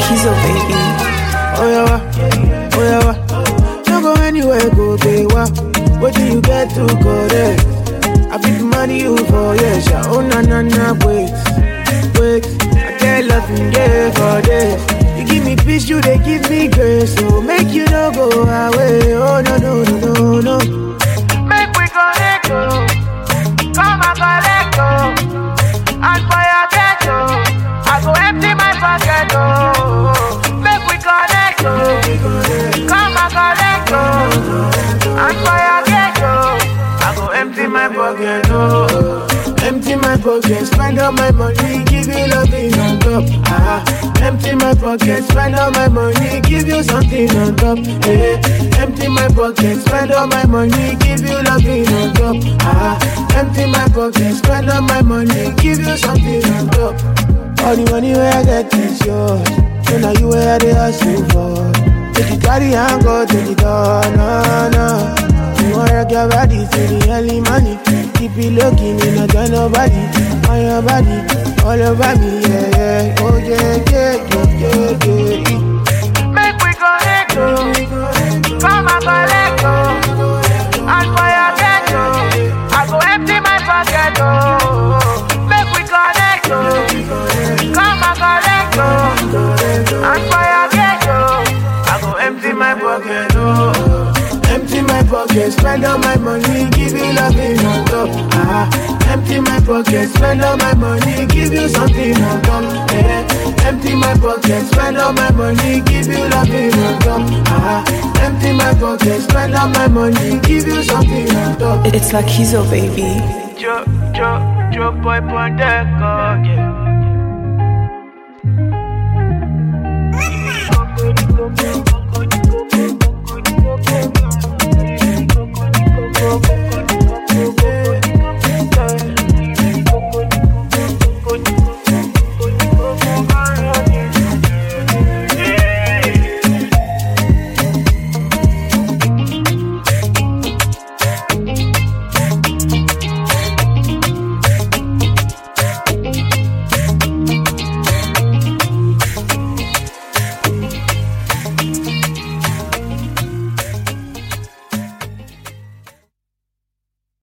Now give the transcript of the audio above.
Kizo, baby. Oh yeah, oh yeah. Don't go anywhere, go pay wa. What do you get to go there? I fit money you for yes, yeah. Oh na na na, wait. I get loving yeah for this. You give me peace, you they give me grace. So make you no go away. Oh no no no no no. Make we go let go. Come and go let go. And for your ghetto, I go empty my pocket. Oh, make we go let go. Come and go let go. And for your ghetto, I go empty my pocket. Oh. Empty my pocket, spend all my money, give you nothing on top. Empty my pocket, spend all my money, give you something on top. Empty my pocket, spend all my money, give you nothing on top. Empty my pocket, spend all my money, give you something on top. All the money where I get is yours, so now you where they hustle for. Take you carry and go to the door, no, no. You wanna rock your body to the early money. Keep it looking, you not got nobody on your body, all over me, yeah, yeah. Oh yeah, yeah, yeah, yeah, yeah. Make we go let go. Come and go let go. And for your ghetto, I go empty my pocket, oh. Make we go let go. Come and go let go. And for your ghetto, I go empty my pocket, oh. Empty my pocket, spend all my money, give you nothing on top. Empty my pocket, spend all my money, give you something on top. Empty my pocket, spend all my money, give you nothing on top. Empty my pocket, spend all my money, give you something on top. It's like Kizo, baby. Joe boy Pondeco, yeah.